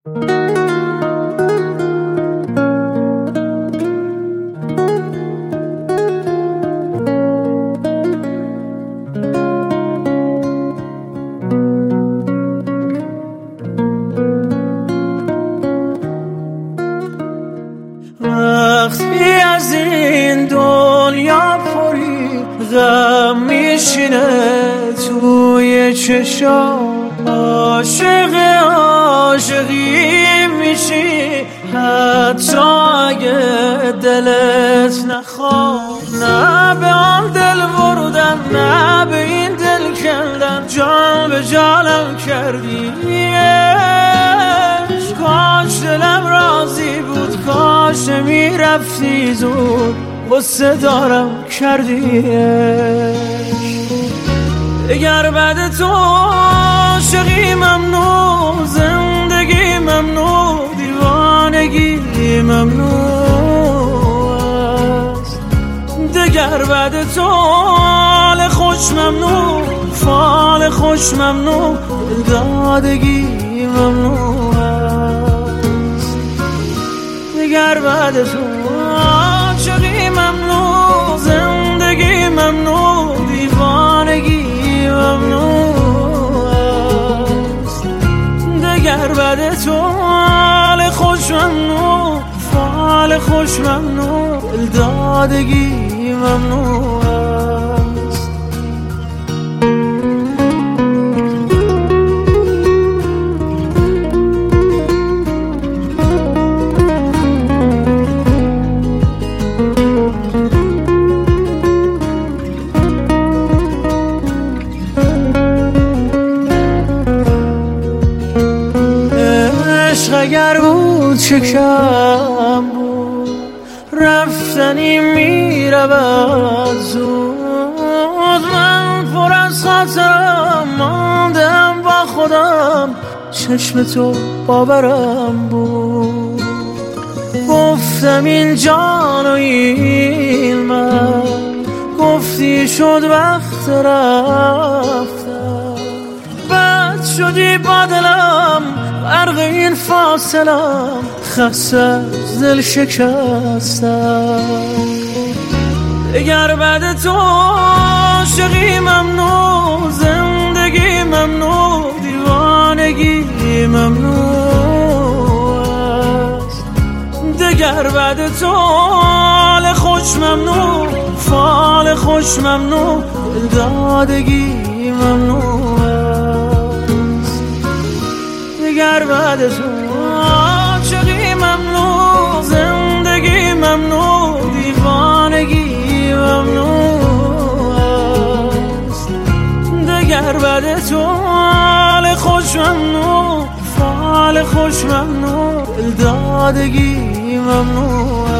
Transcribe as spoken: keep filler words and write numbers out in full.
وقتی از این دنیا پری غم میشینه توی چشام، عاشق عاشقی میشی حتی اگه دلت نخواد. نه به آن دل بردن، نه به این دل کندن، جان به جانم کردی. کاش دلم راضی بود، کاش میرفتی زود، غصه دارم کردی. اگر بعد تو عاشقی ممنوع، زندگی ممنوع، دیوانگی ممنوع است. دگر بعد تو حال خوش ممنوع، فال خوش ممنوع، دادگی ممنوع است. دگر بعد تو عاشقی ممنوع، زندگی ممنوع، دیوانگی ممنوع است. دگر بعد تو حال خوش ممنوع، فال خوش ممنوع، دادگی ممنوع است. اگر بود چه کم بود، رفتنی میرود زود. من پر از خاطرم ماندم با خودم، چشم تو باورم بود. گفتم این جان و این من، گفتی شد وقت رفتم. بد شدی با دلم، غرق این فاصلم، خسته از دل شکستم. اگر بعد تو عاشقی ممنوع، زندگی ممنوع، دیوانگی ممنوع است. دگر بعد تو حال خوش ممنوع، فال خوش ممنوع، دادگی ممنوع است. دگر بعد تو عاشقی ممنوع، زندگی ممنوع، دیوانگی ممنوع است. دگر بعد تو حال خوش ممنوع، فال خوش ممنوع، دادگی ممنوع